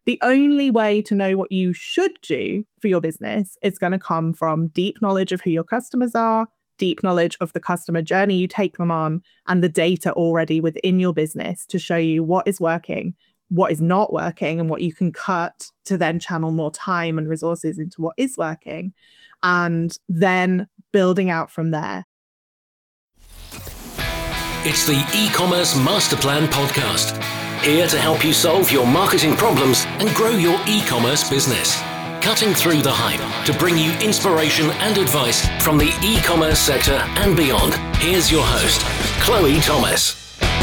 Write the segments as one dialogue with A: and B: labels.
A: The only way to know what you should do for your business is going to come from deep knowledge of who your customers are, deep knowledge of the customer journey you take them on, and the data already within your business to show you what is working, what is not working, and what you can cut to then channel more time and resources into what is working, and then building out from there.
B: It's the E-commerce Master Plan podcast. Here to help you solve your marketing problems and grow your e-commerce business. Cutting through the hype to bring you inspiration and advice from the e-commerce sector and beyond. Here's your host, Chloe Thomas.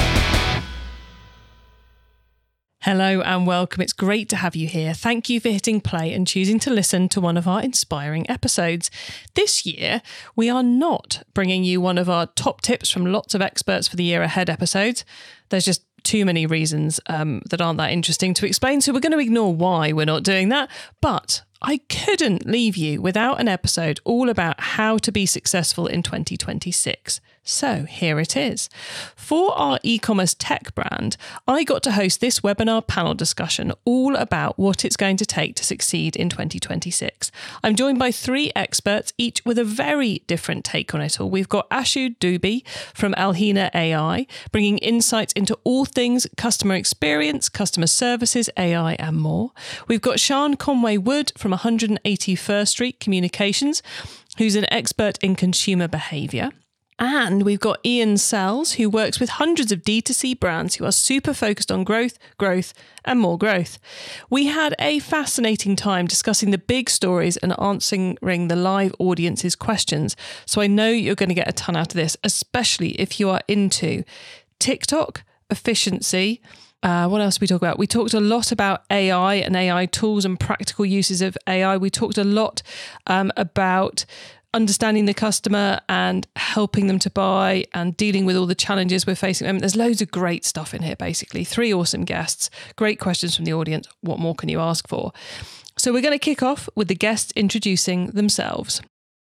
C: Hello and welcome. It's great to have you here. Thank you for hitting play and choosing to listen to one of our inspiring episodes. This year, we are not bringing you one of our top tips from lots of experts for the year ahead episodes. There's just too many reasons that aren't that interesting to explain, so we're going to ignore why we're not doing that. But I couldn't leave you without an episode all about how to be successful in 2026. So here it is. For our e-commerce tech brand, I got to host this webinar panel discussion all about what it's going to take to succeed in 2026. I'm joined by three experts, each with a very different take on it all. We've got Ashu Dubey from Alhina AI, bringing insights into all things customer experience, customer services, AI, and more. We've got Sian Conway Wood from 181st Street Communications, who's an expert in consumer behaviour. And we've got Ian Sells, who works with hundreds of D2C brands who are super focused on growth, and more growth. We had a fascinating time discussing the big stories and answering the live audience's questions. So I know you're going to get a ton out of this, especially if you are into TikTok, efficiency. What else did we talk about? We talked a lot about AI and AI tools and practical uses of AI. We talked a lot about understanding the customer and helping them to buy and dealing with all the challenges we're facing. There's loads of great stuff in here, basically. Three awesome guests, great questions from the audience. What more can you ask for? So we're going to kick off with the guests introducing themselves.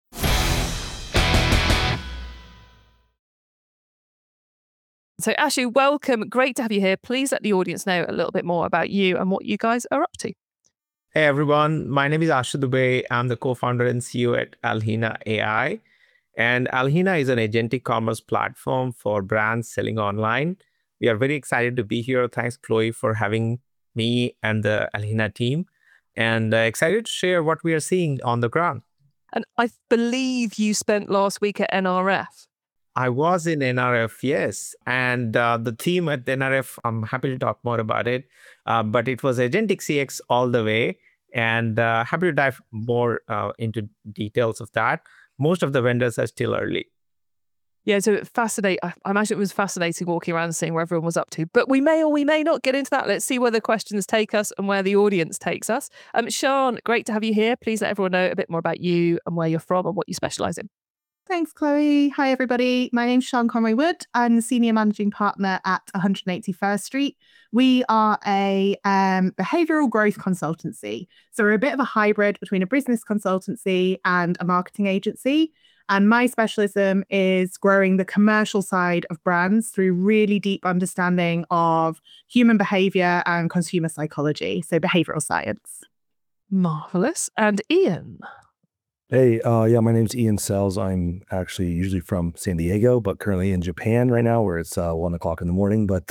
C: So Ashu, welcome. Great to have you here. Please let the audience know a little bit more about you and what you guys are up to.
D: Hey everyone, my name is Ashu Dubey. I'm the co-founder and CEO at Alhina AI. And Alhina is an agentic commerce platform for brands selling online. We are very excited to be here. Thanks, Chloe, for having me and the Alhina team. And excited to share what we are seeing on the ground.
C: And I believe you spent last week at NRF.
D: I was in NRF, yes. And the team at NRF, I'm happy to talk more about it. But it was Agentic CX all the way. And happy to dive more into details of that. Most of the vendors are still early.
C: Yeah, so I imagine it was fascinating walking around and seeing where everyone was up to. But we may or we may not get into that. Let's see where the questions take us and where the audience takes us. Sian, great to have you here. Please let everyone know a bit more about you and where you're from and what you specialise in.
A: Thanks, Chloe. Hi, everybody. My name's Sian Conway Wood. I'm the Senior Managing Partner at 181st Street. We are a behavioural growth consultancy. So we're a bit of a hybrid between a business consultancy and a marketing agency. And my specialism is growing the commercial side of brands through really deep understanding of human behaviour and consumer psychology, so behavioural science.
C: Marvellous. And Ian?
E: Hey, my name's Ian Sells. I'm actually usually from San Diego, but currently in Japan right now where it's 1 o'clock in the morning. But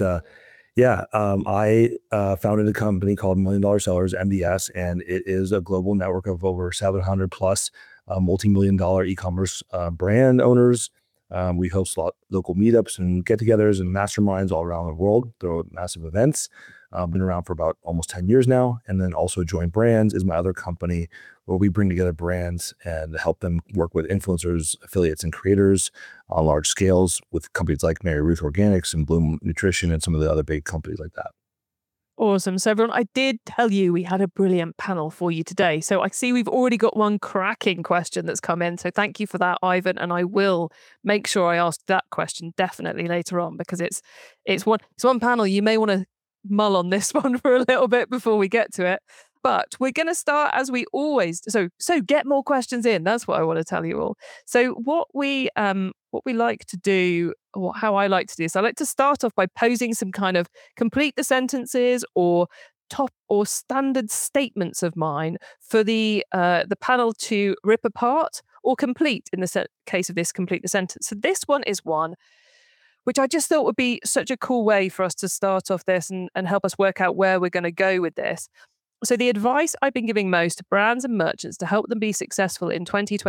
E: I founded a company called $1 Million Sellers, MDS, and it is a global network of over 700 plus multi-million-dollar e-commerce brand owners. We host local meetups and get-togethers and masterminds all around the world through massive events. Been around for about almost 10 years now. And then also Join Brands is my other company where we bring together brands and help them work with influencers, affiliates, and creators on large scales with companies like Mary Ruth Organics and Bloom Nutrition and some of the other big companies like that.
C: Awesome. So everyone, I did tell you we had a brilliant panel for you today. So I see we've already got one cracking question that's come in. So thank you for that, Ivan. And I will make sure I ask that question definitely later on because it's one panel you may want to mull on this one for a little bit before we get to it. But we're going to start as we always so get more questions in. That's what I want to tell you all. So what we like to do, or how I like to do this, I like to start off by posing some kind of complete the sentences or top or standard statements of mine for the panel to rip apart or complete, in the case of this, complete the sentence. So this one is one which I just thought would be such a cool way for us to start off this and help us work out where we're going to go with this. So the advice I've been giving most to brands and merchants to help them be successful in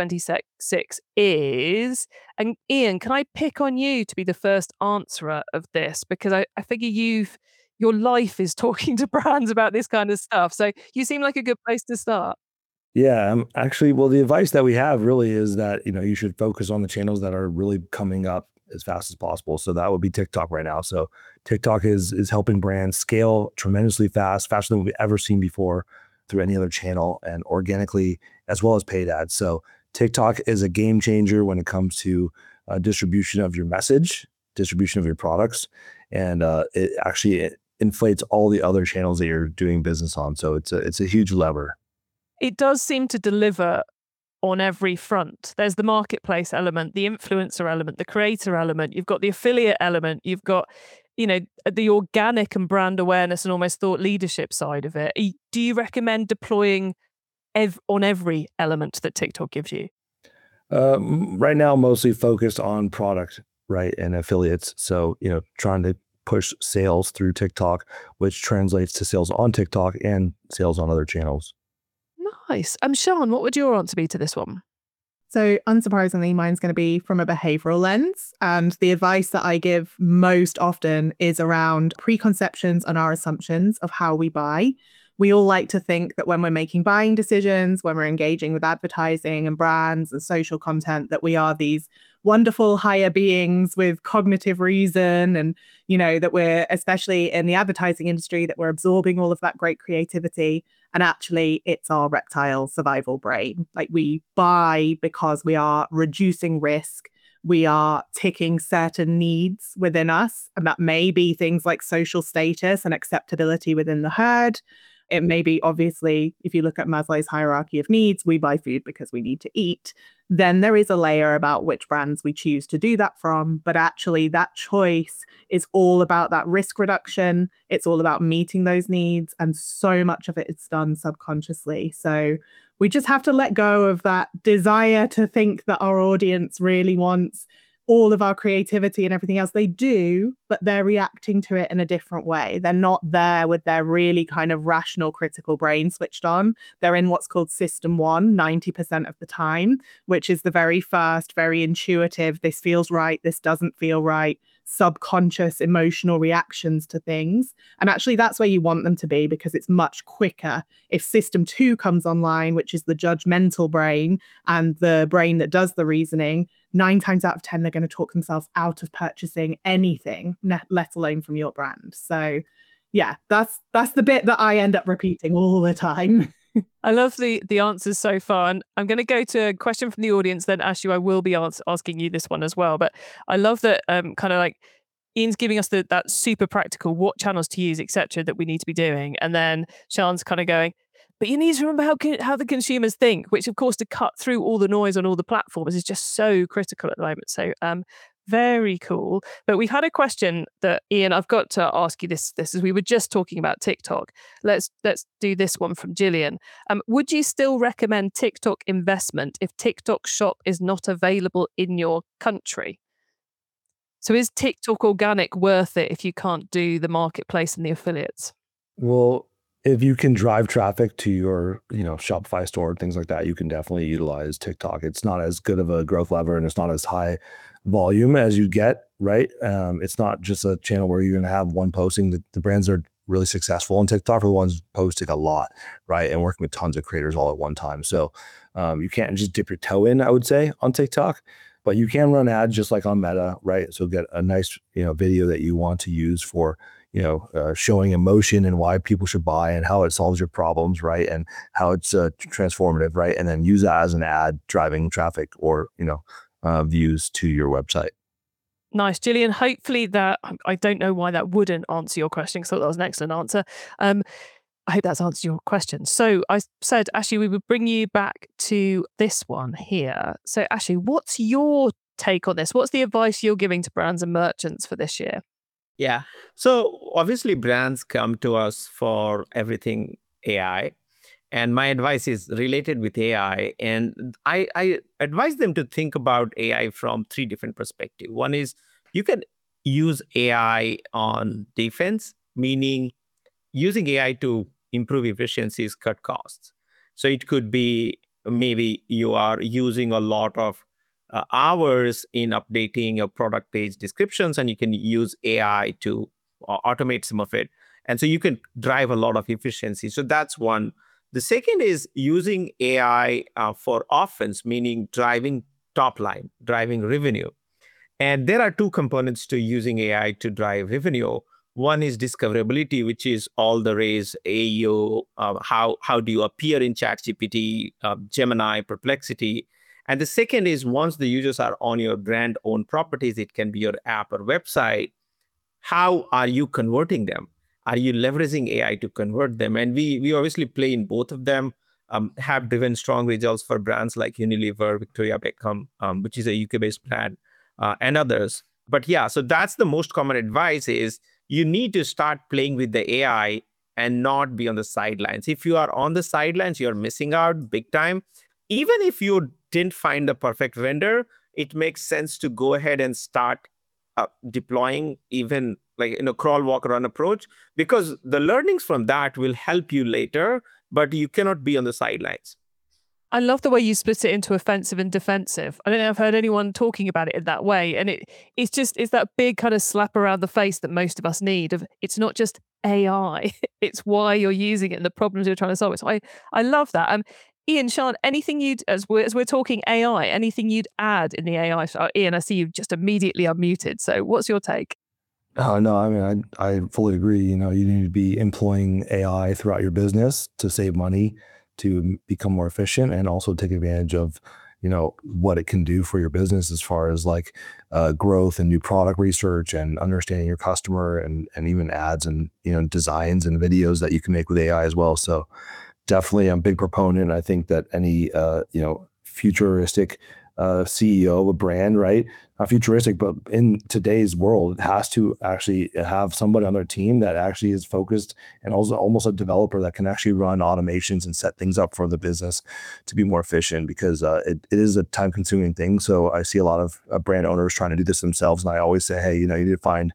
C: 2026 is, and Ian, can I pick on you to be the first answerer of this? Because I figure your life is talking to brands about this kind of stuff. So you seem like a good place to start.
E: Yeah, actually, well, the advice that we have really is that, you should focus on the channels that are really coming up as fast as possible. So that would be TikTok right now. So TikTok is helping brands scale tremendously fast, faster than we've ever seen before through any other channel, and organically as well as paid ads. So TikTok is a game changer when it comes to distribution of your message, distribution of your products, and it actually inflates all the other channels that you're doing business on. So it's a huge lever.
C: It does seem to deliver on every front. There's the marketplace element, the influencer element, the creator element, you've got the affiliate element, you've got, the organic and brand awareness and almost thought leadership side of it. Do you recommend deploying on every element that TikTok gives you?
E: Right now, mostly focused on product, right, and affiliates. So, trying to push sales through TikTok, which translates to sales on TikTok and sales on other channels.
C: Nice. Sian, what would your answer be to this one?
A: So unsurprisingly, mine's going to be from a behavioral lens. And the advice that I give most often is around preconceptions and our assumptions of how we buy. We all like to think that when we're making buying decisions, when we're engaging with advertising and brands and social content, that we are these wonderful higher beings with cognitive reason, and that we're, especially in the advertising industry, that we're absorbing all of that great creativity. And actually, it's our reptile survival brain. Like, we buy because we are reducing risk. We are ticking certain needs within us. And that may be things like social status and acceptability within the herd. It may be, obviously, if you look at Maslow's hierarchy of needs, we buy food because we need to eat. Then there is a layer about which brands we choose to do that from. But actually, that choice is all about that risk reduction. It's all about meeting those needs. And so much of it is done subconsciously. So we just have to let go of that desire to think that our audience really wants all of our creativity and everything else. They do, but they're reacting to it in a different way. They're not there with their really kind of rational, critical brain switched on. They're in what's called system 1, 90% of the time, which is the very first, very intuitive, this feels right, this doesn't feel right, subconscious emotional reactions to things. And actually, that's where you want them to be, because it's much quicker. If system 2 comes online, which is the judgmental brain and the brain that does the reasoning, 9 times out of 10, they're going to talk themselves out of purchasing anything, let alone from your brand. So yeah, that's the bit that I end up repeating all the time.
C: I love the answers so far. And I'm going to go to a question from the audience then. Ashu, I will be asking you this one as well. But I love that kind of like Ian's giving us that super practical what channels to use, etc., that we need to be doing. And then Sian's kind of going, but you need to remember how the consumers think, which, of course, to cut through all the noise on all the platforms is just so critical at the moment. So very cool. But we've had a question that, Ian, I've got to ask you this as we were just talking about TikTok. Let's do this one from Gillian. Would you still recommend TikTok investment if TikTok Shop is not available in your country? So is TikTok organic worth it if you can't do the marketplace and the affiliates?
E: Well, if you can drive traffic to your, Shopify store and things like that, you can definitely utilize TikTok. It's not as good of a growth lever and it's not as high volume as you get, right? It's not just a channel where you're going to have one posting. The brands are really successful on TikTok for the ones posting a lot, right? And working with tons of creators all at one time. So you can't just dip your toe in, I would say, on TikTok, but you can run ads just like on Meta, right? So get a nice, video that you want to use for showing emotion and why people should buy and how it solves your problems, right? And how it's transformative, right? And then use that as an ad driving traffic or, views to your website.
C: Nice. Gillian, hopefully that, I don't know why that wouldn't answer your question, because I thought that was an excellent answer. I hope that's answered your question. So I said, Ashley, we would bring you back to this one here. So Ashley, what's your take on this? What's the advice you're giving to brands and merchants for this year?
D: Yeah. So obviously brands come to us for everything AI. And my advice is related with AI. And I advise them to think about AI from three different perspectives. One is you can use AI on defense, meaning using AI to improve efficiencies, cut costs. So it could be maybe you are using a lot of hours in updating your product page descriptions, and you can use AI to automate some of it. And so you can drive a lot of efficiency. So that's one. The second is using AI for offense, meaning driving top line, driving revenue. And there are two components to using AI to drive revenue. One is discoverability, which is all the raise AEO, how do you appear in ChatGPT, Gemini, Perplexity. And the second is once the users are on your brand owned properties, it can be your app or website. How are you converting them? Are you leveraging AI to convert them? And we obviously play in both of them. Have driven strong results for brands like Unilever, Victoria Beckham, which is a UK-based brand, and others. But yeah, so that's the most common advice is you need to start playing with the AI and not be on the sidelines. If you are on the sidelines, you're missing out big time. Even if you didn't find the perfect vendor, it makes sense to go ahead and start deploying even like crawl, walk, run approach, because the learnings from that will help you later, but you cannot be on the sidelines.
C: I love the way you split it into offensive and defensive. I don't think I've heard anyone talking about it in that way. And it's that big kind of slap around the face that most of us need of it's not just AI, it's why you're using it and the problems you're trying to solve. So I love that. Ian, Sean, anything as we're talking AI, anything you'd add in the AI? Ian, I see you just immediately unmuted. So what's your take?
E: Oh, no, I mean, I fully agree. You need to be employing AI throughout your business to save money, to become more efficient, and also take advantage of, what it can do for your business as far as like growth and new product research and understanding your customer and even ads and, designs and videos that you can make with AI as well. So definitely I'm a big proponent. I think that any, futuristic CEO of a brand, right? Not futuristic, but in today's world, it has to actually have somebody on their team that actually is focused and also almost a developer that can actually run automations and set things up for the business to be more efficient, because it is a time consuming thing. So I see a lot of brand owners trying to do this themselves. And I always say, hey, you need to find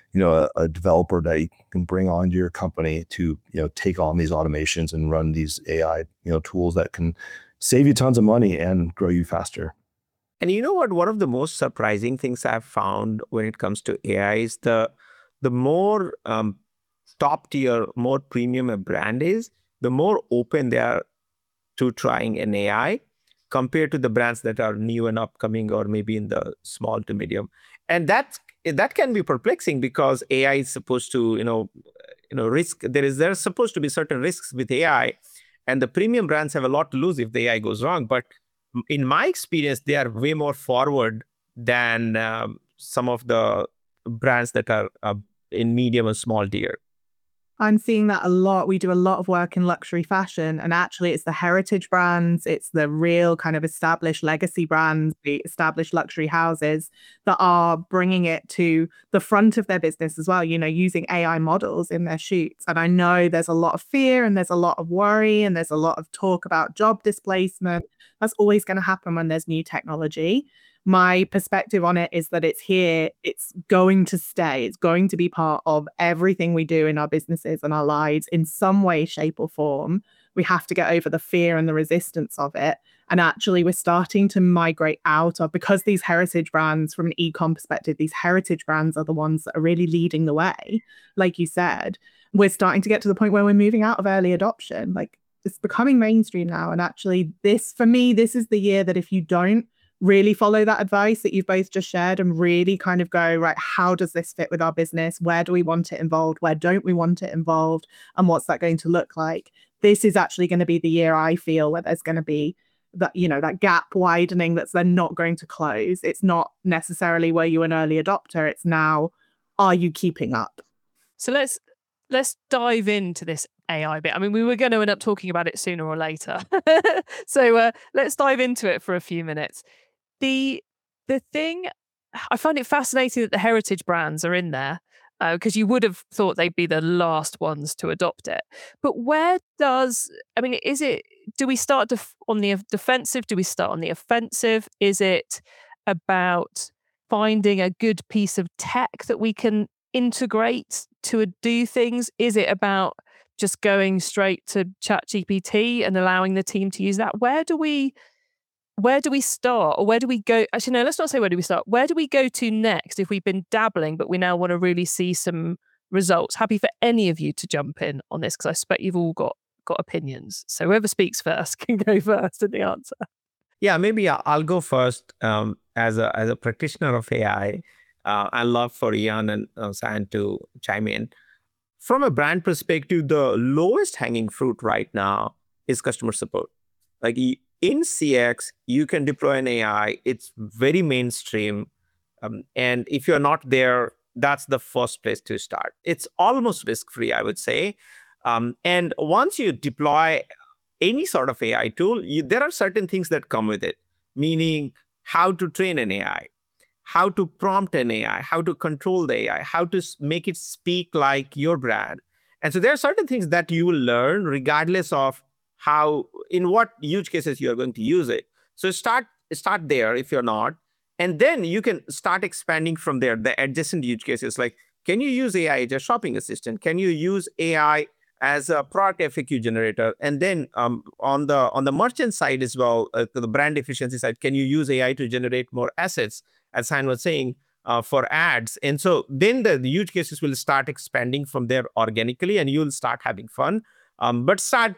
E: a developer that you can bring onto your company to, take on these automations and run these AI, tools that can save you tons of money and grow you faster.
D: And you know what? One of the most surprising things I've found when it comes to AI is the more top tier, more premium a brand is, the more open they are to trying an AI compared to the brands that are new and upcoming or maybe in the small to medium. And that can be perplexing because AI is supposed to, risk. There's supposed to be certain risks with AI, and the premium brands have a lot to lose if the AI goes wrong. But in my experience, they are way more forward than some of the brands that are in medium and small tier.
A: I'm seeing that a lot. We do a lot of work in luxury fashion, and actually it's the heritage brands, it's the real kind of established legacy brands, the established luxury houses that are bringing it to the front of their business as well, using AI models in their shoots. And I know there's a lot of fear and there's a lot of worry and there's a lot of talk about job displacement. That's always going to happen when there's new technology. My perspective on it is that it's here, it's going to stay, it's going to be part of everything we do in our businesses and our lives in some way, shape, or form. We have to get over the fear and the resistance of it. And actually, we're starting to migrate out of, because these heritage brands, from an e-com perspective, these heritage brands are the ones that are really leading the way. Like you said, we're starting to get to the point where we're moving out of early adoption. Like, it's becoming mainstream now. And actually, for me, this is the year that if you don't really follow that advice that you've both just shared and really kind of go, right, how does this fit with our business? Where do we want it involved? Where don't we want it involved? And what's that going to look like? This is actually going to be the year, I feel, where there's going to be that, that gap widening that's then not going to close. It's not necessarily were you an early adopter. It's now, are you keeping up?
C: So let's dive into this AI bit. I mean, we were going to end up talking about it sooner or later. So let's dive into it for a few minutes. The thing, I find it fascinating that the heritage brands are in there. because you would have thought they'd be the last ones to adopt it. But do we start on the defensive? Do we start on the offensive? Is it about finding a good piece of tech that we can integrate to do things? Is it about just going straight to ChatGPT and allowing the team to use that? Where do we start, or where do we go? Actually, no, let's not say where do we start. Where do we go to next if we've been dabbling, but we now want to really see some results? Happy for any of you to jump in on this, because I suspect you've all got opinions. So whoever speaks first can go first in the answer.
D: Yeah, maybe I'll go first. As a practitioner of AI, I'd love for Ian and San to chime in. From a brand perspective, the lowest hanging fruit right now is customer support. Like in CX, you can deploy an AI. It's very mainstream. And if you're not there, that's the first place to start. It's almost risk-free, I would say. And once you deploy any sort of AI tool, there are certain things that come with it, meaning how to train an AI, how to prompt an AI, how to control the AI, how to make it speak like your brand. And so there are certain things that you will learn regardless of in what use cases you are going to use it. So start there if you're not. And then you can start expanding from there, the adjacent use cases. Like, can you use AI as a shopping assistant? Can you use AI as a product FAQ generator? And then on the merchant side as well, the brand efficiency side, can you use AI to generate more assets, as San was saying, for ads? And so then the use cases will start expanding from there organically, and you'll start having fun. But start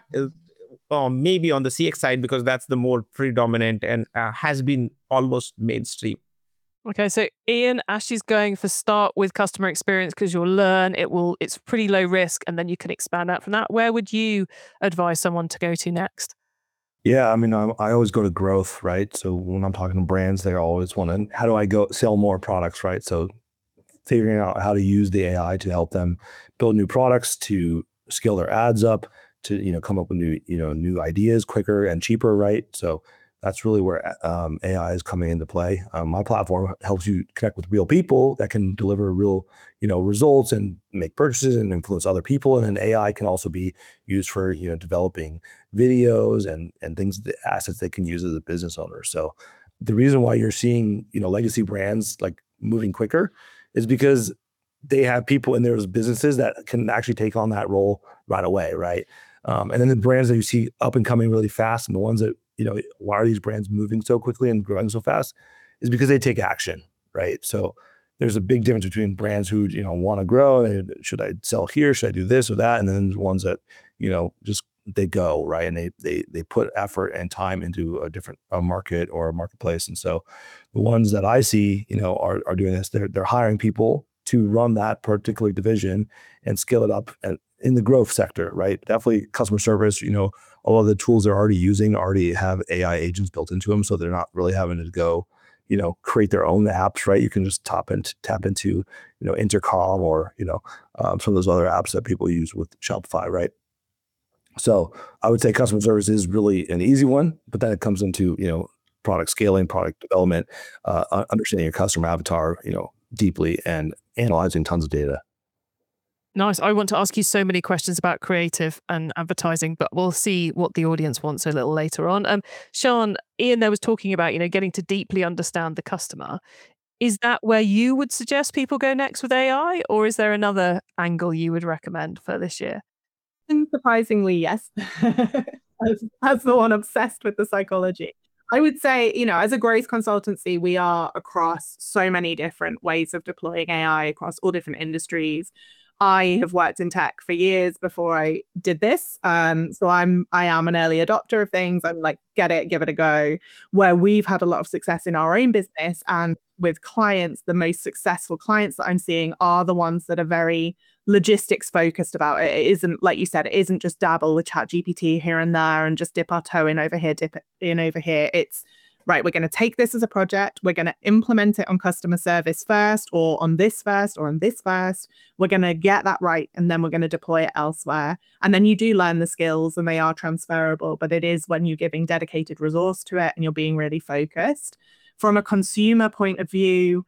D: maybe on the CX side, because that's the more predominant and has been almost mainstream.
C: Okay, so Ian, Ashley's going for start with customer experience because you'll learn. It's pretty low risk, and then you can expand out from that. Where would you advise someone to go to next?
E: Yeah, I mean, I always go to growth, right? So when I'm talking to brands, they always want to, how do I go sell more products, right? So figuring out how to use the AI to help them build new products, to scale their ads up, to come up with new ideas quicker and cheaper, right? So that's really where AI is coming into play. My platform helps you connect with real people that can deliver real results and make purchases and influence other people. And then AI can also be used for developing videos and things, the assets they can use as a business owner. So the reason why you're seeing legacy brands like moving quicker is because they have people in their businesses that can actually take on that role right away, right? And then the brands that you see up and coming really fast, and the ones that, why are these brands moving so quickly and growing so fast, is because they take action, right? So there's a big difference between brands who, want to grow, and should I sell here? Should I do this or that? And then the ones that, just they go, right? And they put effort and time into a different market or a marketplace. And so the ones that I see, are doing this, they're hiring people to run that particular division and scale it up in the growth sector, right? Definitely customer service, a lot of the tools they're already using already have AI agents built into them. So they're not really having to go, create their own apps, right? You can just tap into, Intercom or, some of those other apps that people use with Shopify, right? So I would say customer service is really an easy one, but then it comes into, product scaling, product development, understanding your customer avatar, deeply, and analyzing tons of data.
C: Nice. I want to ask you so many questions about creative and advertising, but we'll see what the audience wants a little later on. Sean, Ian there was talking about, getting to deeply understand the customer. Is that where you would suggest people go next with AI, or is there another angle you would recommend for this year?
A: Surprisingly, yes. as the one obsessed with the psychology. I would say, as a growth consultancy, we are across so many different ways of deploying AI across all different industries. I have worked in tech for years before I did this. So I am an early adopter of things. I'm like, get it, give it a go. Where we've had a lot of success in our own business and with clients, the most successful clients that I'm seeing are the ones that are very logistics focused about it. It isn't, like you said, it isn't just dabble with ChatGPT here and there and just dip our toe in over here, dip it in over here. It's right, we're going to take this as a project. We're going to implement it on customer service first, or on this first, or on this first. We're going to get that right, and then we're going to deploy it elsewhere. And then you do learn the skills, and they are transferable, but it is when you're giving dedicated resource to it and you're being really focused. From a consumer point of view,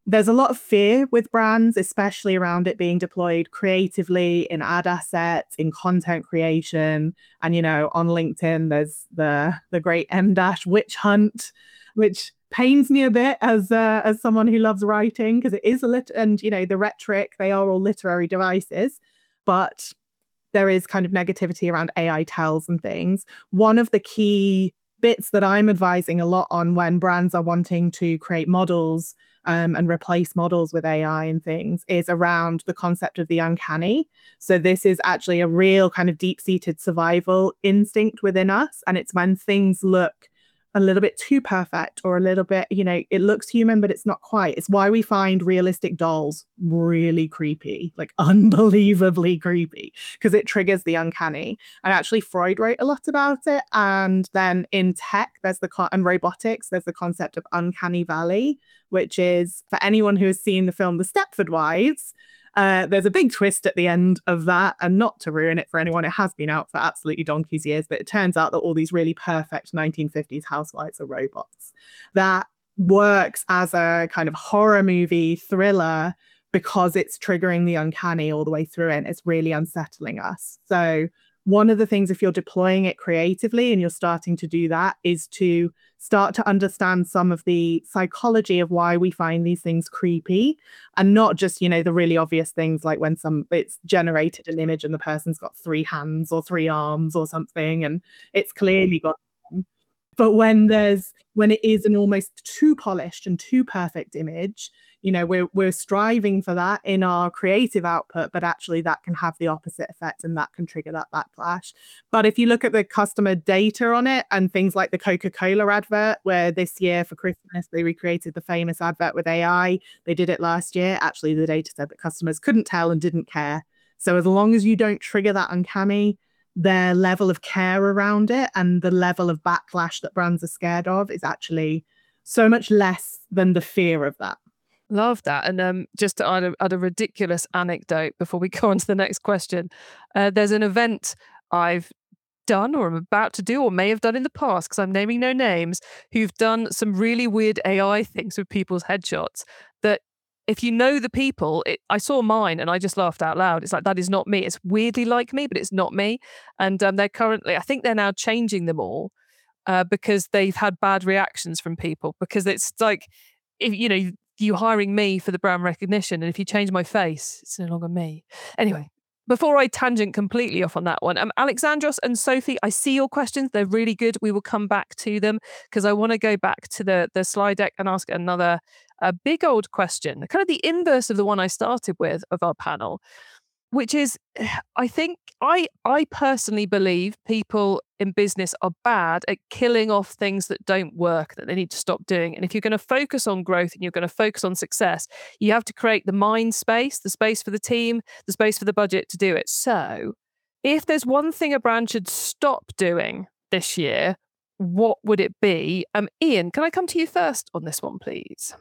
A: there's a lot of fear with brands, especially around it being deployed creatively in ad assets, in content creation. And, on LinkedIn, there's the great M- witch hunt, which pains me a bit as someone who loves writing, because it is and, the rhetoric, they are all literary devices. But there is kind of negativity around AI tells and things. One of the key bits that I'm advising a lot on when brands are wanting to create models and replace models with AI and things is around the concept of the uncanny. So this is actually a real kind of deep-seated survival instinct within us. And it's when things look a little bit too perfect or a little bit, it looks human, but it's not quite. It's why we find realistic dolls really creepy, like unbelievably creepy, because it triggers the uncanny. And actually Freud wrote a lot about it. And then in tech, and robotics, there's the concept of uncanny valley, which is, for anyone who has seen the film The Stepford Wives, there's a big twist at the end of that, and not to ruin it for anyone, it has been out for absolutely donkey's years, but it turns out that all these really perfect 1950s housewives are robots. That works as a kind of horror movie thriller because it's triggering the uncanny all the way through it, and it's really unsettling us. So one of the things, if you're deploying it creatively and you're starting to do that, is to start to understand some of the psychology of why we find these things creepy, and not just, the really obvious things like when it's generated an image and the person's got 3 hands or 3 arms or something, and it's clearly got them. But when it is an almost too polished and too perfect image, we're striving for that in our creative output, but actually that can have the opposite effect and that can trigger that backlash. But if you look at the customer data on it and things like the Coca-Cola advert, where this year for Christmas, they recreated the famous advert with AI, they did it last year. Actually, the data said that customers couldn't tell and didn't care. So as long as you don't trigger that uncanny, their level of care around it and the level of backlash that brands are scared of is actually so much less than the fear of that.
C: Love that. And just to add a ridiculous anecdote before we go on to the next question, there's an event I've done or I'm about to do or may have done in the past, because I'm naming no names, who've done some really weird AI things with people's headshots that, if you know the people, I saw mine and I just laughed out loud. It's like, that is not me. It's weirdly like me, but it's not me. And they're currently, I think they're now changing them all because they've had bad reactions from people, because it's like, if you hiring me for the brand recognition, and if you change my face, it's no longer me. Anyway, before I tangent completely off on that one, Alexandros and Sophie, I see your questions. They're really good. We will come back to them, because I want to go back to the slide deck and ask another big old question, kind of the inverse of the one I started with of our panel, which is, I think I personally believe people in business are bad at killing off things that don't work, that they need to stop doing. And if you're going to focus on growth and you're going to focus on success, you have to create the mind space, the space for the team, the space for the budget to do it. So if there's one thing a brand should stop doing this year, what would it be? Ian, can I come to you first on this one, please?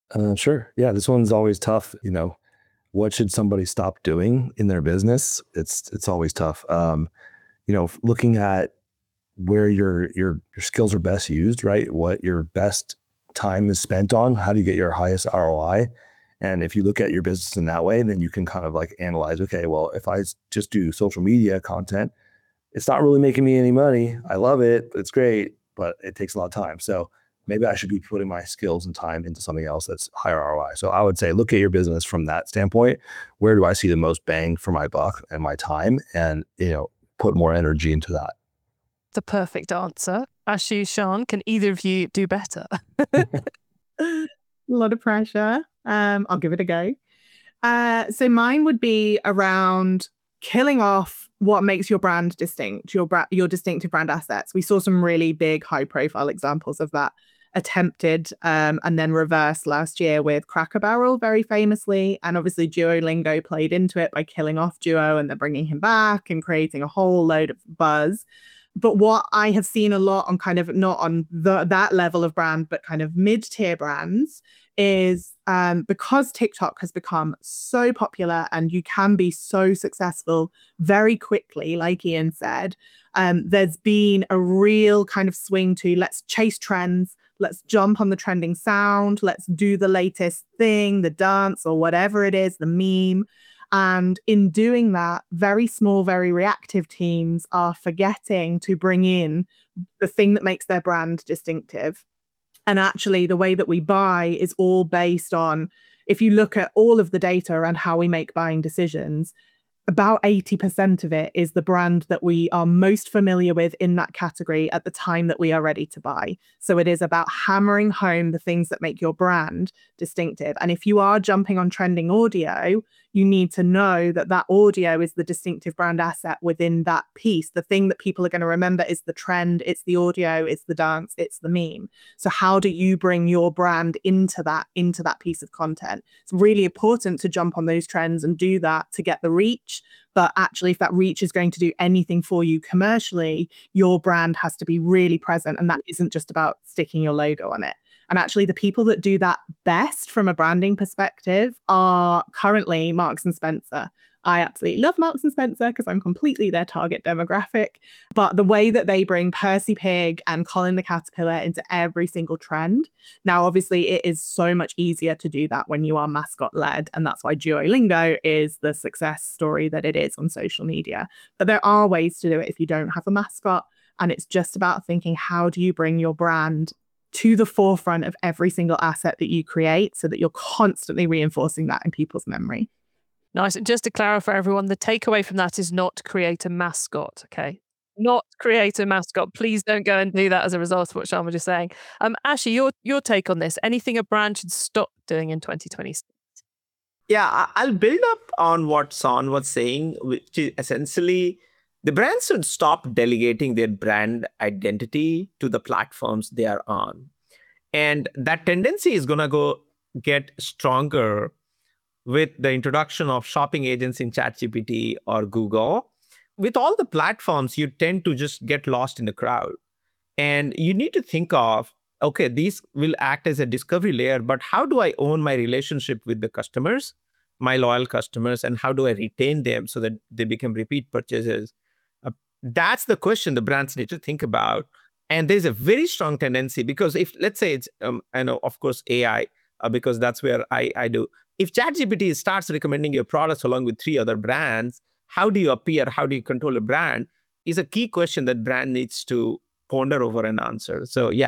E: Sure. Yeah, this one's always tough. What should somebody stop doing in their business? It's always tough. Looking at where your skills are best used, right? What your best time is spent on, how do you get your highest ROI? And if you look at your business in that way, then you can kind of like analyze, okay, well, if I just do social media content, it's not really making me any money. I love it, it's great, but it takes a lot of time. So maybe I should be putting my skills and time into something else that's higher ROI. So I would say, look at your business from that standpoint. Where do I see the most bang for my buck and my time? And, put more energy into that.
C: The perfect answer. Ashu, Sean, can either of you do better?
A: A lot of pressure. I'll give it a go. So mine would be around killing off what makes your brand distinct, your distinctive brand assets. We saw some really big, high-profile examples of that attempted and then reversed last year with Cracker Barrel, very famously. And obviously Duolingo played into it by killing off Duo and then bringing him back and creating a whole load of buzz. But what I have seen a lot on kind of not on that level of brand, but kind of mid-tier brands is because TikTok has become so popular and you can be so successful very quickly, like Ian said, there's been a real kind of swing to let's chase trends, Let's jump on the trending sound. Let's do the latest thing, the dance or whatever it is, the meme. And in doing that, very small, very reactive teams are forgetting to bring in the thing that makes their brand distinctive. And actually, the way that we buy is all based on, if you look at all of the data around how we make buying decisions, about 80% of it is the brand that we are most familiar with in that category at the time that we are ready to buy. So it is about hammering home the things that make your brand distinctive. And if you are jumping on trending audio, you need to know that that audio is the distinctive brand asset within that piece. The thing that people are going to remember is the trend, it's the audio, it's the dance, it's the meme. So how do you bring your brand into that piece of content? It's really important to jump on those trends and do that to get the reach. But actually, if that reach is going to do anything for you commercially, your brand has to be really present. And that isn't just about sticking your logo on it. And actually, the people that do that best from a branding perspective are currently Marks and Spencer. I absolutely love Marks and Spencer because I'm completely their target demographic. But the way that they bring Percy Pig and Colin the Caterpillar into every single trend. Now, obviously, it is so much easier to do that when you are mascot led. And that's why Duolingo is the success story that it is on social media. But there are ways to do it if you don't have a mascot. And it's just about thinking, how do you bring your brand to the forefront of every single asset that you create so that you're constantly reinforcing that in people's memory.
C: Nice. And just to clarify, everyone, the takeaway from that is not create a mascot, okay? Not create a mascot. Please don't go and do that as a result of what Sean was just saying. Ashley, your take on this. Anything a brand should stop doing in 2026?
D: Yeah, I'll build up on what Son was saying, which is essentially the brands should stop delegating their brand identity to the platforms they are on. And that tendency is going to get stronger with the introduction of shopping agents in ChatGPT or Google. With all the platforms, you tend to just get lost in the crowd. And you need to think of, okay, these will act as a discovery layer, but how do I own my relationship with the customers, my loyal customers, and how do I retain them so that they become repeat purchases? That's the question the brands need to think about. And there's a very strong tendency, because if, let's say it's, I know, of course, AI, because that's where I do. If ChatGPT starts recommending your products along with 3 other brands, how do you appear? How do you control a brand? Is a key question that brand needs to ponder over and answer. So, yeah.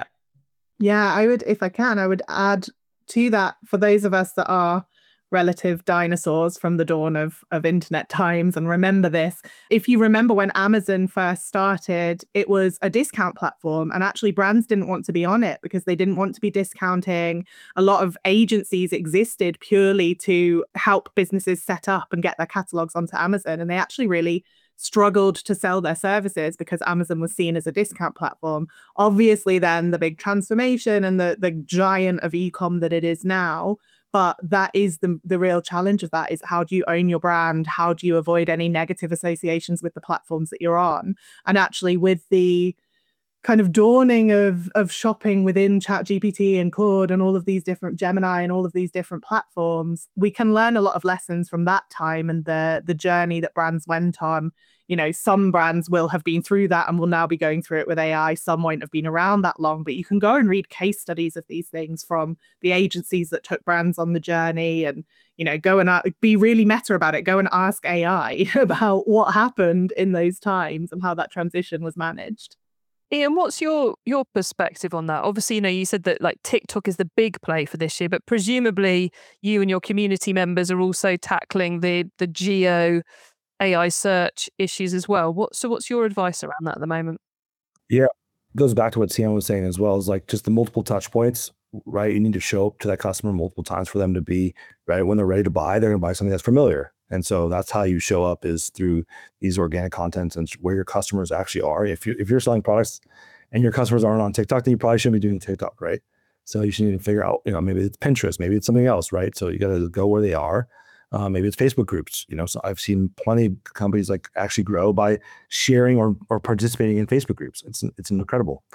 A: Yeah, I would, if I can, I would add to that, for those of us that are relative dinosaurs from the dawn of internet times and remember this. If you remember when Amazon first started, it was a discount platform, and actually brands didn't want to be on it because they didn't want to be discounting. A lot of agencies existed purely to help businesses set up and get their catalogs onto Amazon, and they actually really struggled to sell their services because Amazon was seen as a discount platform. Obviously, then the big transformation and the giant of e-com that it is now. But that is the real challenge of that, is how do you own your brand? How do you avoid any negative associations with the platforms that you're on? And actually, with the kind of dawning of shopping within ChatGPT and Claude and all of these different Gemini and all of these different platforms, we can learn a lot of lessons from that time and the journey that brands went on. You know, some brands will have been through that and will now be going through it with AI. Some won't have been around that long, but you can go and read case studies of these things from the agencies that took brands on the journey, and, you know, go and be really meta about it. Go and ask AI about what happened in those times and how that transition was managed.
C: Ian, what's your perspective on that? Obviously, you know, you said that like TikTok is the big play for this year, but presumably you and your community members are also tackling the geo AI search issues as well. What's your advice around that at the moment?
E: Yeah, it goes back to what Sian was saying as well, is like just the multiple touch points, right? You need to show up to that customer multiple times for them to be right when they're ready to buy. They're going to buy something that's familiar. And so that's how you show up, is through these organic contents and where your customers actually are. If you're selling products and your customers aren't on TikTok, then you probably shouldn't be doing TikTok, right? So you should need to figure out, you know, maybe it's Pinterest, maybe it's something else, right? So you got to go where they are. Maybe it's Facebook groups, you know. So I've seen plenty of companies like actually grow by sharing or participating in Facebook groups. It's incredible.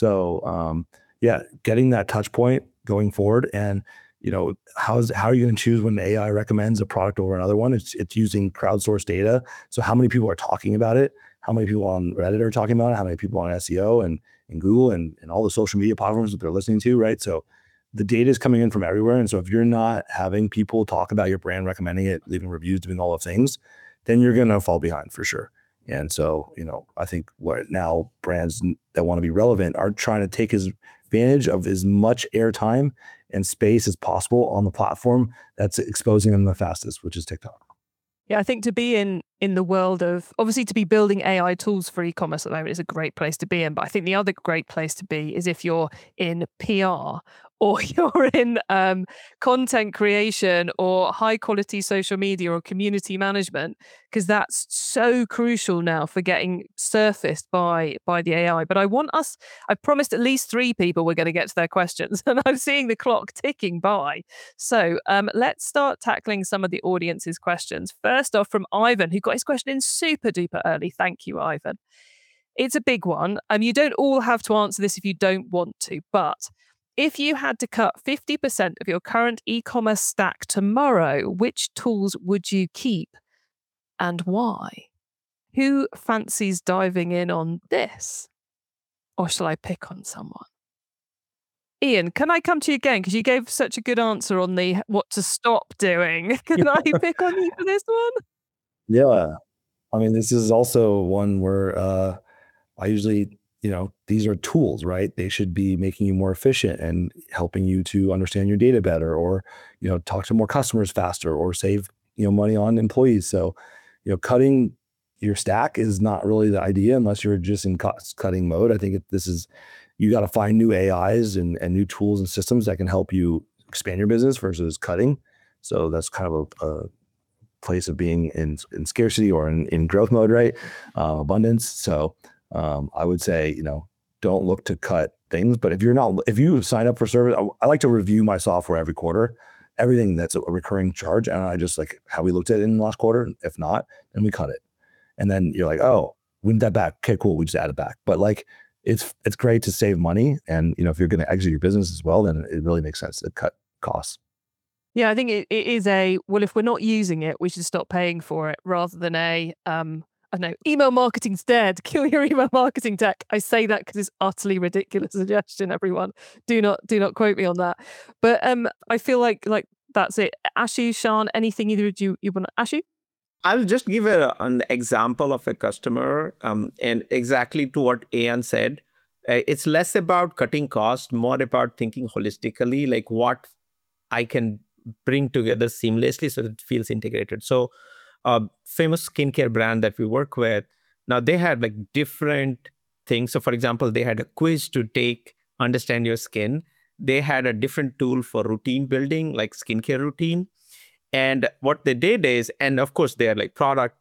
E: So yeah, getting that touch point going forward, and you know, how are you going to choose when AI recommends a product over another one? It's using crowdsourced data. So how many people are talking about it? how many people on Reddit are talking about it, how many people on SEO and Google and all the social media platforms that they're listening to, right? So the data is coming in from everywhere. And so if you're not having people talk about your brand, recommending it, leaving reviews, doing all the things, then you're going to fall behind for sure. And so, I think what now brands that want to be relevant are trying to take advantage of as much airtime and space as possible on the platform that's exposing them the fastest, which is TikTok.
C: Yeah, I think to be in the world of, obviously to be building AI tools for e-commerce at the moment is a great place to be in. But I think the other great place to be is if you're in PR or you're in content creation or high quality social media or community management, because that's so crucial now for getting surfaced by the AI. But I promised at least 3 people we're going to get to their questions, and I'm seeing the clock ticking by. So let's start tackling some of the audience's questions. First off, from Ivan, who got his question in super duper early. Thank you, Ivan. It's a big one. You don't all have to answer this if you don't want to, but if you had to cut 50% of your current e-commerce stack tomorrow, which tools would you keep and why? Who fancies diving in on this? Or shall I pick on someone? Ian, can I come to you again? Because you gave such a good answer on the what to stop doing. Can I pick on you for this one?
E: Yeah. I mean, this is also one where I usually, these are tools, right? They should be making you more efficient and helping you to understand your data better, or, talk to more customers faster, or save, money on employees. So, cutting your stack is not really the idea unless you're just in cost cutting mode. I think you got to find new AIs and new tools and systems that can help you expand your business versus cutting. So that's kind of a place of being in scarcity or in growth mode, right? Abundance. So I would say, don't look to cut things, but if you sign up for service, I like to review my software every quarter, everything that's a recurring charge. And I just like how we looked at it in the last quarter. If not, then we cut it. And then you're like, oh, we need that back. Okay, cool. We just add it back. But like, it's great to save money. And, if you're going to exit your business as well, then it really makes sense to cut costs.
C: Yeah, I think it is if we're not using it, we should stop paying for it rather than I don't know, email marketing's dead. Kill your email marketing tech. I say that because it's utterly ridiculous suggestion, everyone. Do not quote me on that. But I feel like that's it. Ashu, Sean, anything either of you want to? Ashu?
D: I'll just give an example of a customer and exactly to what Ian said. It's less about cutting costs, more about thinking holistically, like what I can bring together seamlessly so it feels integrated. So famous skincare brand that we work with, now they had like different things. So for example, they had a quiz to understand your skin. They had a different tool for routine building, like skincare routine. And what they did is, and of course they are like product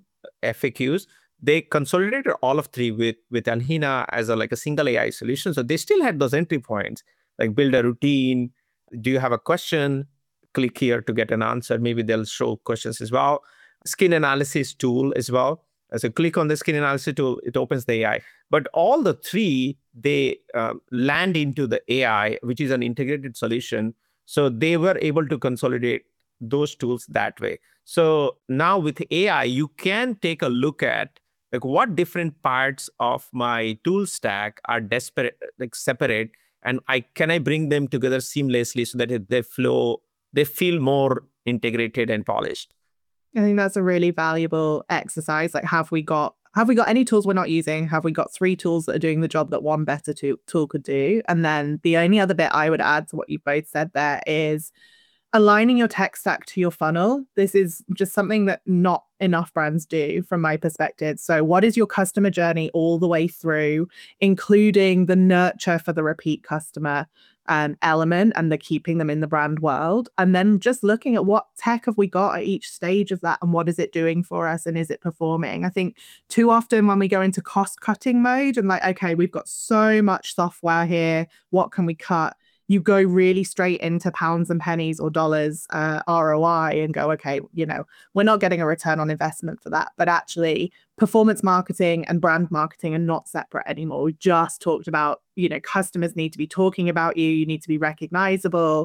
D: FAQs, they consolidated all of 3 with Alhina as a single AI solution. So they still had those entry points, like build a routine. Do you have a question? Click here to get an answer. Maybe they'll show questions as well. Skin analysis tool as well. So click on the skin analysis tool, it opens the AI. But all the 3, they land into the AI, which is an integrated solution. So they were able to consolidate those tools that way. So now with AI, you can take a look at what different parts of my tool stack are separate, and can I bring them together seamlessly so that they feel more integrated and polished.
A: I think that's a really valuable exercise. Like, have we got any tools we're not using? Have we got 3 tools that are doing the job that one better tool could do? And then the only other bit I would add to what you both said there is aligning your tech stack to your funnel. This is just something that not enough brands do from my perspective. So what is your customer journey all the way through, including the nurture for the repeat customer element and the keeping them in the brand world? And then just looking at what tech have we got at each stage of that and what is it doing for us and is it performing? I think too often when we go into cost cutting mode and like, okay, we've got so much software here, what can we cut? You go really straight into pounds and pennies or dollars ROI and go, okay, we're not getting a return on investment for that. But actually, performance marketing and brand marketing are not separate anymore. We just talked about, customers need to be talking about you. You need to be recognizable.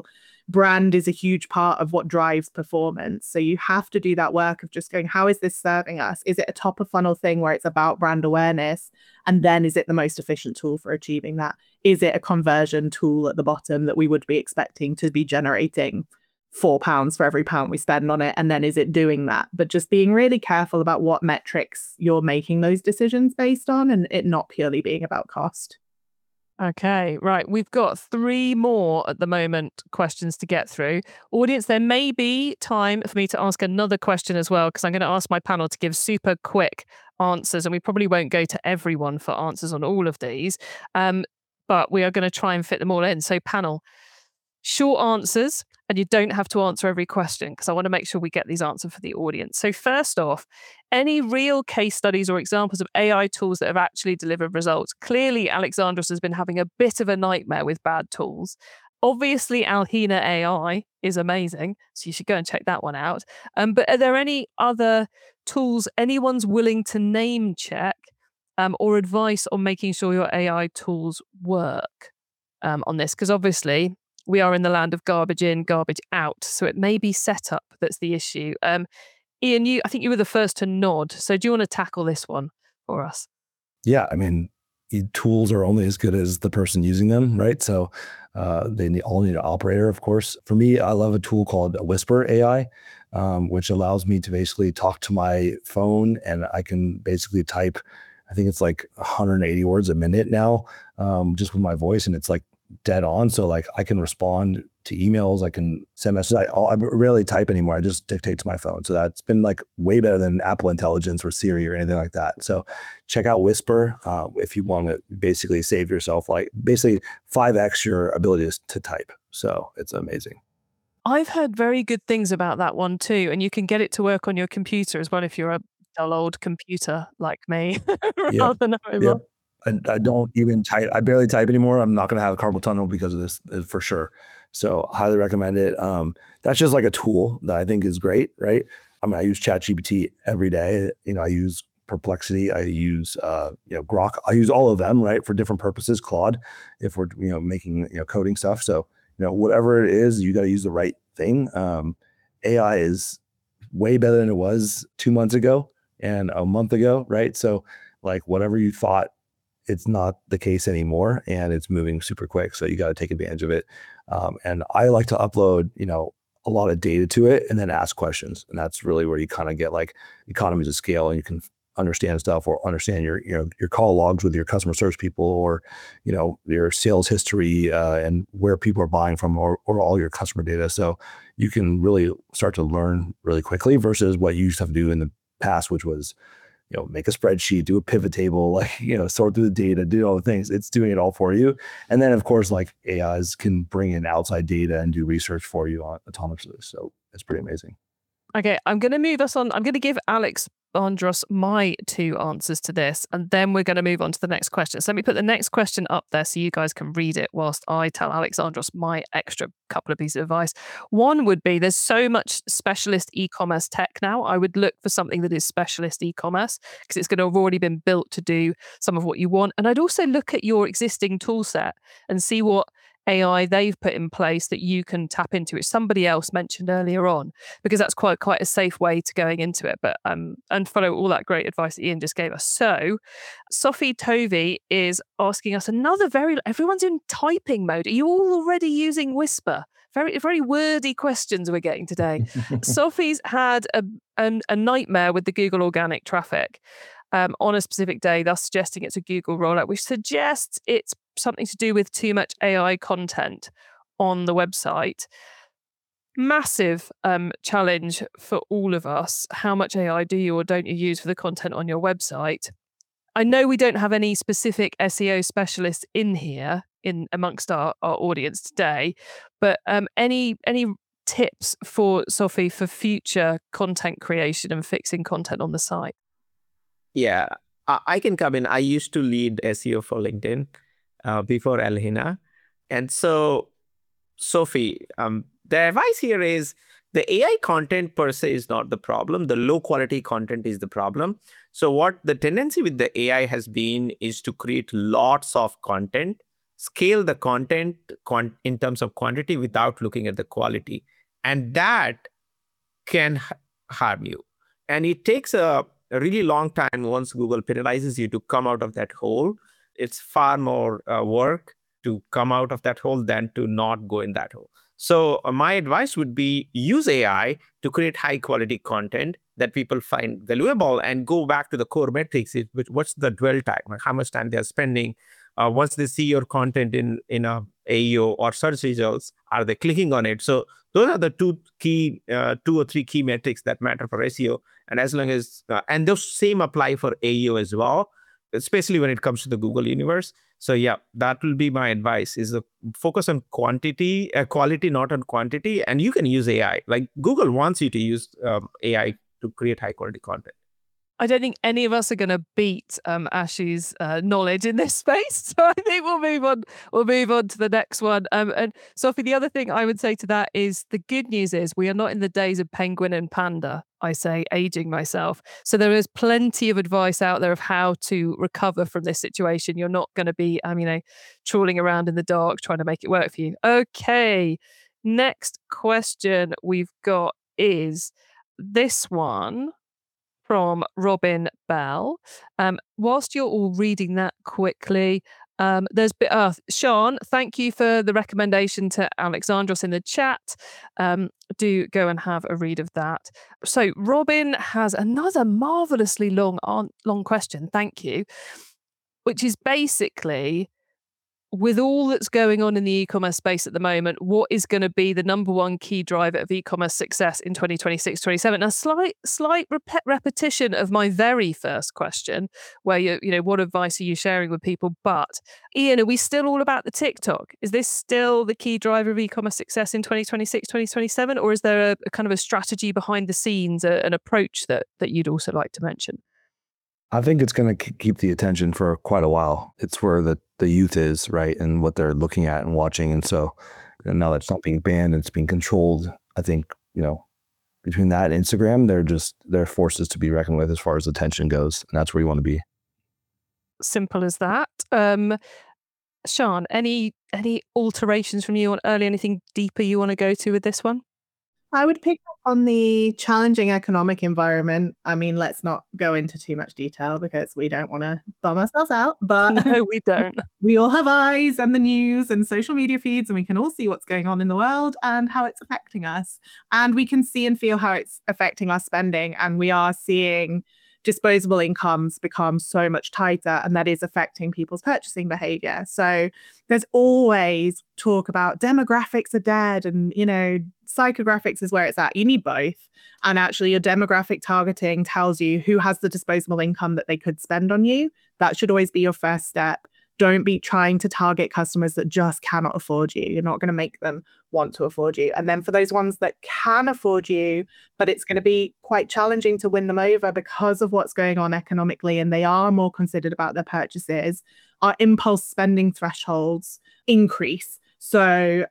A: brand is a huge part of what drives performance. So you have to do that work of just going, how is this serving us? Is it a top of funnel thing where it's about brand awareness? And then is it the most efficient tool for achieving that? Is it a conversion tool at the bottom that we would be expecting to be generating £4 for every pound we spend on it? And then is it doing that? But just being really careful about what metrics you're making those decisions based on, and it not purely being about cost.
C: Okay, right. We've got 3 more at the moment questions to get through. Audience, there may be time for me to ask another question as well, because I'm going to ask my panel to give super quick answers, and we probably won't go to everyone for answers on all of these. But we are going to try and fit them all in. So panel, short answers, and you don't have to answer every question because I want to make sure we get these answered for the audience. So first off, any real case studies or examples of AI tools that have actually delivered results? Clearly, Alexandros has been having a bit of a nightmare with bad tools. Obviously, Alhina AI is amazing, so you should go and check that one out. But are there any other tools anyone's willing to name check or advice on making sure your AI tools work on this? Because obviously, we are in the land of garbage in, garbage out. So it may be setup that's the issue. Ian, I think you were the first to nod. So do you want to tackle this one for us?
E: Yeah, I mean, tools are only as good as the person using them, right? So they all need an operator, of course. For me, I love a tool called Whisper AI, which allows me to basically talk to my phone, and I can basically type, I think it's like 180 words a minute now, just with my voice, and it's like dead on. So like I can respond to emails, I can send messages. I rarely type anymore. I just dictate to my phone. So that's been like way better than Apple Intelligence or Siri or anything like that. So check out Whisper if you want to basically save yourself like basically 5x your ability to type. So it's amazing.
C: I've heard very good things about that one too. And you can get it to work on your computer as well if you're a dull old computer like me. rather than a mobile.
E: And I don't even type. I barely type anymore. I'm not going to have a carpal tunnel because of this for sure. So highly recommend it. That's just like a tool that I think is great, right? I mean, I use ChatGPT every day. I use Perplexity. I use, Grok. I use all of them, right? For different purposes. Claude, if we're, making, coding stuff. So, whatever it is, you got to use the right thing. AI is way better than it was 2 months ago and a month ago, right? So like whatever you thought, it's not the case anymore, and it's moving super quick. So you got to take advantage of it. And I like to upload, a lot of data to it and then ask questions. And that's really where you kind of get like economies of scale, and you can understand stuff or understand your call logs with your customer service people, or, your sales history and where people are buying from, or all your customer data. So you can really start to learn really quickly versus what you used to have to do in the past, which was, make a spreadsheet, do a pivot table, sort through the data, do all the things. It's doing it all for you. And then of course, like AIs can bring in outside data and do research for you autonomously. So it's pretty amazing.
C: Okay, I'm going to move us on. I'm going to give Alexandros my 2 answers to this, and then we're going to move on to the next question. So let me put the next question up there so you guys can read it whilst I tell Alexandros my extra couple of pieces of advice. One would be, there's so much specialist e-commerce tech now. I would look for something that is specialist e-commerce because it's going to have already been built to do some of what you want. And I'd also look at your existing tool set and see what AI they've put in place that you can tap into, which somebody else mentioned earlier on, because that's quite a safe way to going into it. But and follow all that great advice that Ian just gave us. So Sophie Tovey is asking us another everyone's in typing mode. Are you all already using Whisper? Very, very wordy questions we're getting today. Sophie's had a nightmare with the Google organic traffic on a specific day, thus suggesting it's a Google rollout, which suggests it's something to do with too much AI content on the website. Massive challenge for all of us. How much AI do you or don't you use for the content on your website? I know we don't have any specific SEO specialists in here amongst our audience today, but any tips for Sophie for future content creation and fixing content on the site?
D: Yeah, I can come in. I used to lead SEO for LinkedIn before Alhina. And so, Sophie, the advice here is the AI content per se is not the problem. The low quality content is the problem. So what the tendency with the AI has been is to create lots of content scale the content in terms of quantity without looking at the quality. And that can harm you. And it takes a really long time once Google penalizes you to come out of that hole. It's far more work to come out of that hole than to not go in that hole. So my advice would be use AI to create high quality content that people find valuable and go back to the core metrics. What's the dwell time, like how much time they're spending. Once they see your content in a AEO or search results, are they clicking on it? So those are the two or three key metrics that matter for SEO. And as long as, and those same apply for AEO as well, especially when it comes to the Google universe. So yeah, that will be my advice, is the focus on quality, not on quantity. And you can use AI. Like Google wants you to use AI to create high quality content.
C: I don't think any of us are going to beat Ashu's knowledge in this space. So I think we'll move on. We'll move on to the next one. And Sophie, the other thing I would say to that is the good news is we are not in the days of penguin and panda. I say aging myself. So there is plenty of advice out there of how to recover from this situation. You're not going to be, trawling around in the dark trying to make it work for you. Okay. Next question we've got is this one from Robin Bell. Whilst you're all reading that quickly, Sean, thank you for the recommendation to Alexandros in the chat. Do go and have a read of that. So Robin has another marvelously long question, thank you, which is basically, with all that's going on in the e-commerce space at the moment, what is going to be the number one key driver of e-commerce success in 2026-27? A slight repetition of my very first question, where what advice are you sharing with people? But Ian, are we still all about the TikTok? Is this still the key driver of e-commerce success in 2026-2027, or is there a kind of a strategy behind the scenes, an approach that you'd also like to mention?
E: I think it's going to keep the attention for quite a while. It's where the youth is, right? And what they're looking at and watching. And so now that it's not being banned and it's being controlled, I think, between that and Instagram, they're forces to be reckoned with as far as attention goes. And that's where you want to be.
C: Simple as that. Sean, any alterations from you on early, anything deeper you want to go to with this one?
A: I would pick up on the challenging economic environment. Let's not go into too much detail because we don't want to bum ourselves out. But
C: no, we don't.
A: We all have eyes and the news and social media feeds, and we can all see what's going on in the world and how it's affecting us. And we can see and feel how it's affecting our spending. And we are seeing disposable incomes become so much tighter, and that is affecting people's purchasing behavior. So there's always talk about demographics are dead, and psychographics is where it's at. You need both. And actually your demographic targeting tells you who has the disposable income that they could spend on you. That should always be your first step. Don't be trying to target customers that just cannot afford you. You're not going to make them want to afford you. And then for those ones that can afford you, but it's going to be quite challenging to win them over because of what's going on economically, and they are more considered about their purchases, our impulse spending thresholds increase. So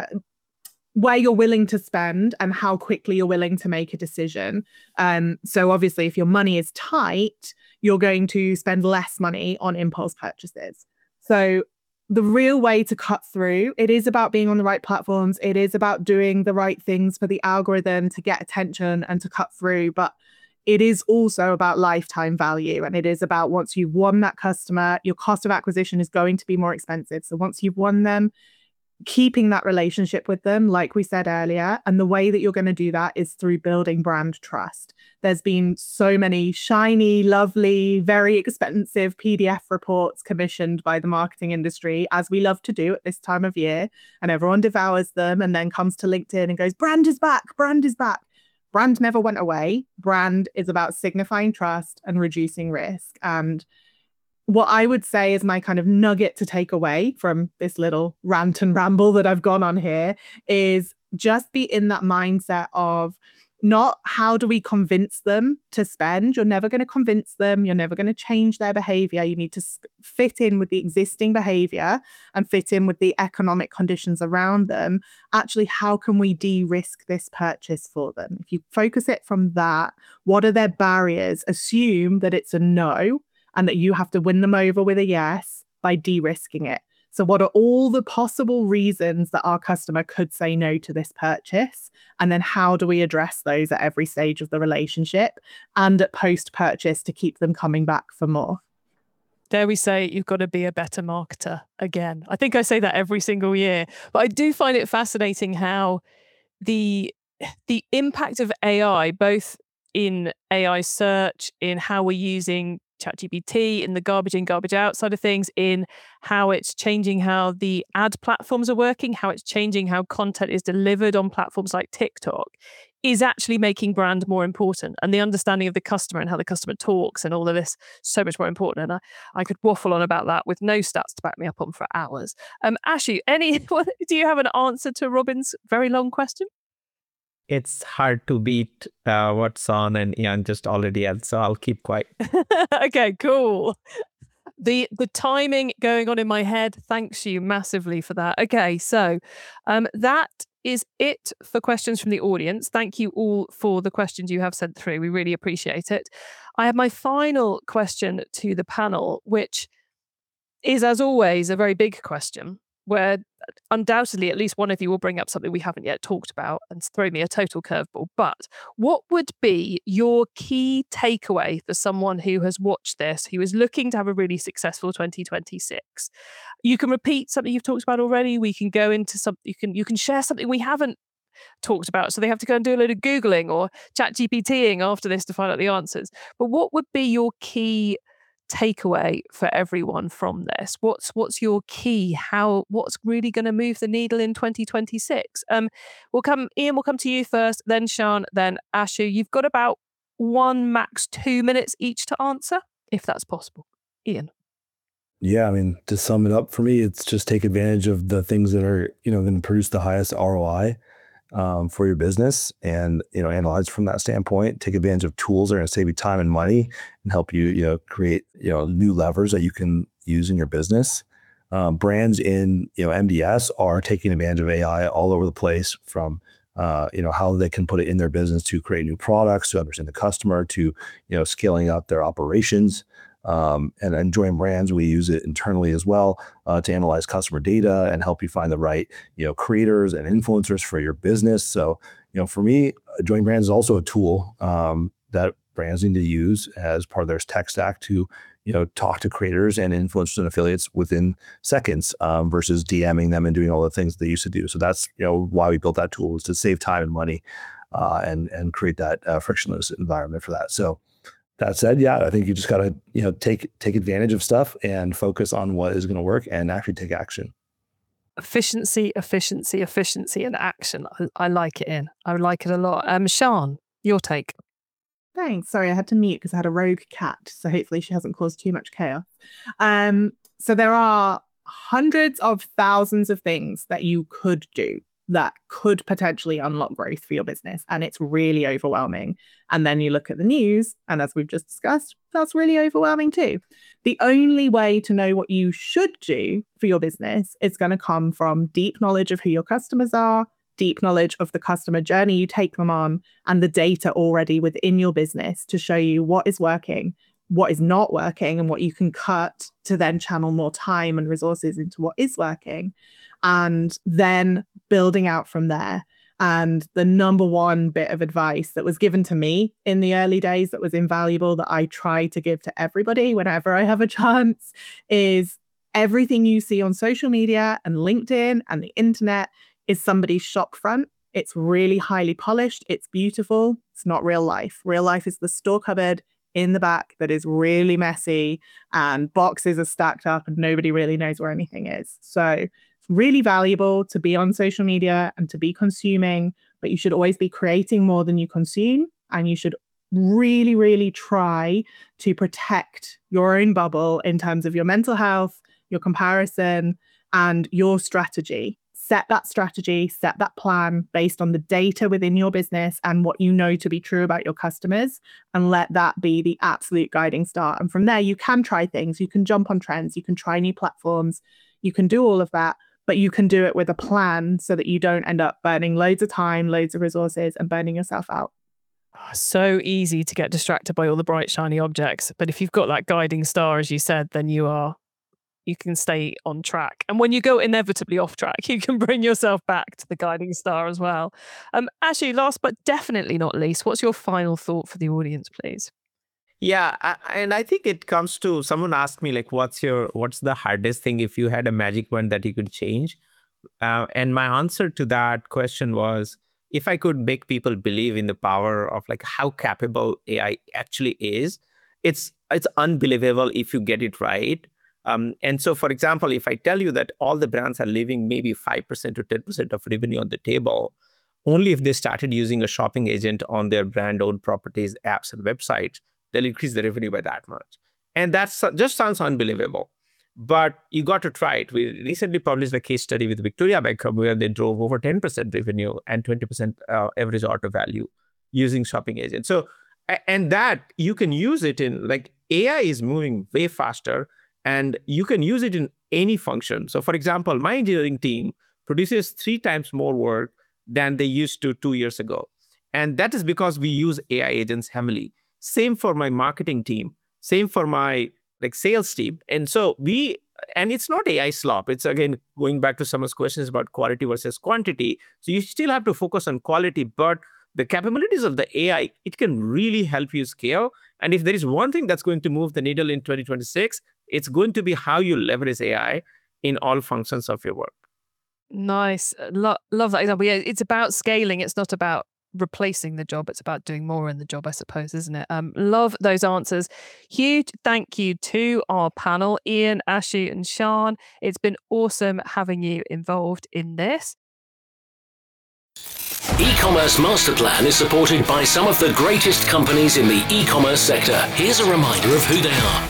A: where you're willing to spend and how quickly you're willing to make a decision. So obviously, if your money is tight, you're going to spend less money on impulse purchases. So the real way to cut through, it is about being on the right platforms. It is about doing the right things for the algorithm to get attention and to cut through. But it is also about lifetime value. And it is about, once you've won that customer, your cost of acquisition is going to be more expensive. So once you've won them, keeping that relationship with them, like we said earlier. And the way that you're going to do that is through building brand trust. There's been so many shiny, lovely, very expensive PDF reports commissioned by the marketing industry, as we love to do at this time of year. And everyone devours them and then comes to LinkedIn and goes, brand is back, brand is back. Brand never went away. Brand is about signifying trust and reducing risk. And what I would say is my kind of nugget to take away from this little rant and ramble that I've gone on here is just be in that mindset of not how do we convince them to spend. You're never going to convince them. You're never going to change their behavior. You need to fit in with the existing behavior and fit in with the economic conditions around them. Actually, how can we de-risk this purchase for them? If you focus it from that, what are their barriers? Assume that it's a no, and that you have to win them over with a yes by de-risking it. So what are all the possible reasons that our customer could say no to this purchase? And then how do we address those at every stage of the relationship and at post-purchase to keep them coming back for more?
C: Dare we say you've got to be a better marketer again. I think I say that every single year, but I do find it fascinating how the impact of AI, both in AI search, in how we're using ChatGPT, in the garbage in, garbage out side of things, in how it's changing how the ad platforms are working, how it's changing how content is delivered on platforms like TikTok, is actually making brand more important, and the understanding of the customer and how the customer talks and all of this so much more important. And I could waffle on about that with no stats to back me up on for hours. Ashu, do you have an answer to Robin's very long question?
D: It's hard to beat what Son and Ian just already had, so I'll keep quiet.
C: Okay, cool. The timing going on in my head, thanks you massively for that. Okay, so that is it for questions from the audience. Thank you all for the questions you have sent through. We really appreciate it. I have my final question to the panel, which is, as always, a very big question, where undoubtedly at least one of you will bring up something we haven't yet talked about and throw me a total curveball. But what would be your key takeaway for someone who has watched this, who is looking to have a really successful 2026? You can repeat something you've talked about already. We can go into something, you can share something we haven't talked about, so they have to go and do a load of Googling or ChatGPTing after this to find out the answers. But what would be your key takeaway for everyone from this? What's your key? What's really going to move the needle in 2026? Ian, we'll come to you first, then Sean, then Ashu. You've got about 1, max 2 minutes each to answer, if that's possible. Ian.
E: Yeah, I mean, to sum it up for me, it's just take advantage of the things that are, going to produce the highest ROI for your business, and analyze from that standpoint. Take advantage of tools that are going to save you time and money and help you create new levers that you can use in your business. Brands in MDS are taking advantage of AI all over the place, from how they can put it in their business to create new products, to understand the customer, to scaling up their operations. And enjoying brands, we use it internally as well to analyze customer data and help you find the right creators and influencers for your business. So for me, Join Brands is also a tool that brands need to use as part of their tech stack to talk to creators and influencers and affiliates within seconds versus DMing them and doing all the things they used to do. So that's why we built that tool, is to save time and money and create that frictionless environment for that. So that said, yeah, I think you just got to, take advantage of stuff and focus on what is going to work and actually take action.
C: Efficiency, and action. I like it, Ian. I like it a lot. Sean, your take.
A: Thanks. Sorry, I had to mute because I had a rogue cat, so hopefully she hasn't caused too much chaos. So there are hundreds of thousands of things that you could do that could potentially unlock growth for your business, and it's really overwhelming. And then you look at the news, and as we've just discussed, that's really overwhelming too. The only way to know what you should do for your business is going to come from deep knowledge of who your customers are, deep knowledge of the customer journey you take them on, and the data already within your business to show you what is working, what is not working, and what you can cut to then channel more time and resources into what is working, and then building out from there. And the number one bit of advice that was given to me in the early days that was invaluable, that I try to give to everybody whenever I have a chance, is everything you see on social media and LinkedIn and the internet is somebody's shop front. It's really highly polished. It's beautiful. It's not real life. Real life is the store cupboard in the back that is really messy, and boxes are stacked up and nobody really knows where anything is. So really valuable to be on social media and to be consuming, but you should always be creating more than you consume. And you should really, really try to protect your own bubble in terms of your mental health, your comparison, and your strategy. Set that strategy, set that plan based on the data within your business and what you know to be true about your customers, and let that be the absolute guiding star. And from there, you can try things, you can jump on trends, you can try new platforms, you can do all of that. But you can do it with a plan so that you don't end up burning loads of time, loads of resources, and burning yourself out.
C: So easy to get distracted by all the bright, shiny objects. But if you've got that guiding star, as you said, then you are you can stay on track. And when you go inevitably off track, you can bring yourself back to the guiding star as well. Ashu, last but definitely not least, what's your final thought for the audience, please?
D: Yeah, and I think it comes to, someone asked me like, what's the hardest thing if you had a magic wand that you could change? And my answer to that question was, if I could make people believe in the power of like how capable AI actually is, it's unbelievable if you get it right. And so, for example, if I tell you that all the brands are leaving maybe 5% to 10% of revenue on the table, only if they started using a shopping agent on their brand-owned properties, apps, and websites, they'll increase the revenue by that much. And that just sounds unbelievable. But you got to try it. We recently published a case study with Victoria Beckham where they drove over 10% revenue and 20% average order value using shopping agents. So, and that you can use it in, like, AI is moving way faster and you can use it in any function. So for example, my engineering team produces 3 times more work than they used to 2 years ago. And that is because we use AI agents heavily. Same for my marketing team, same for my sales team. And so and it's not AI slop. It's again, going back to someone's questions about quality versus quantity. So you still have to focus on quality, but the capabilities of the AI, it can really help you scale. And if there is one thing that's going to move the needle in 2026, it's going to be how you leverage AI in all functions of your work.
C: Nice. Love that example. Yeah, it's about scaling. It's not about replacing the job. It's about doing more in the job, I suppose, isn't it? Love those answers. Huge thank you to our panel, Ian, Ashu, and Sean. It's been awesome having you involved in this.
B: E-commerce Master Plan is supported by some of the greatest companies in the e-commerce sector. Here's a reminder of who they are.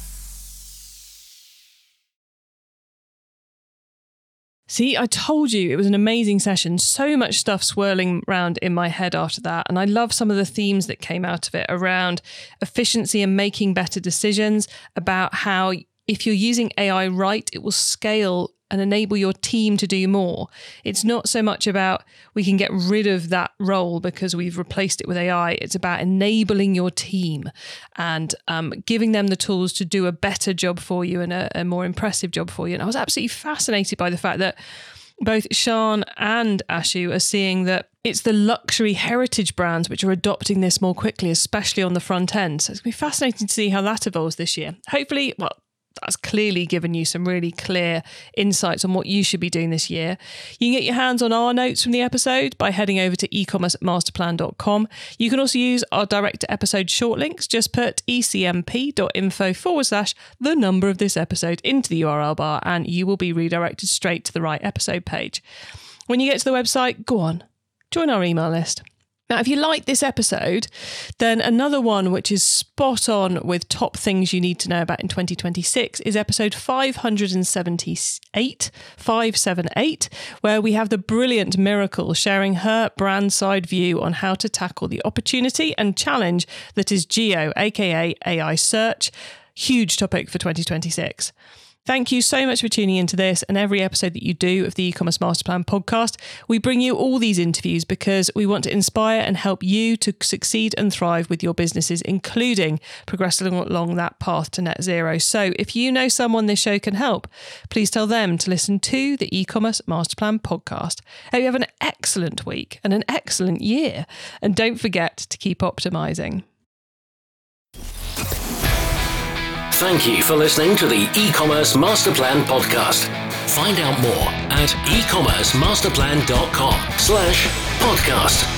C: See, I told you it was an amazing session. So much stuff swirling around in my head after that. And I love some of the themes that came out of it around efficiency and making better decisions, about how if you're using AI right, it will scale and enable your team to do more. It's not so much about we can get rid of that role because we've replaced it with AI. It's about enabling your team and giving them the tools to do a better job for you and a more impressive job for you. And I was absolutely fascinated by the fact that both Sean and Ashu are seeing that it's the luxury heritage brands which are adopting this more quickly, especially on the front end. So it's going to be fascinating to see how that evolves this year. Hopefully, that's clearly given you some really clear insights on what you should be doing this year. You can get your hands on our notes from the episode by heading over to ecommercemasterplan.com. You can also use our direct to episode short links. Just put ecmp.info/the number of this episode into the URL bar and you will be redirected straight to the right episode page. When you get to the website, go on, join our email list. Now, if you like this episode, then another one which is spot on with top things you need to know about in 2026 is episode 578, where we have the brilliant Miracle sharing her brand side view on how to tackle the opportunity and challenge that is GEO, aka AI search. Huge topic for 2026. Thank you so much for tuning into this and every episode that you do of the E-commerce Master Plan podcast. We bring you all these interviews because we want to inspire and help you to succeed and thrive with your businesses, including progressing along that path to net zero. So if you know someone this show can help, please tell them to listen to the E-commerce Master Plan podcast. Hope you have an excellent week and an excellent year. And don't forget to keep optimizing.
B: Thank you for listening to the E-commerce Master Plan podcast. Find out more at ecommercemasterplan.com/podcast.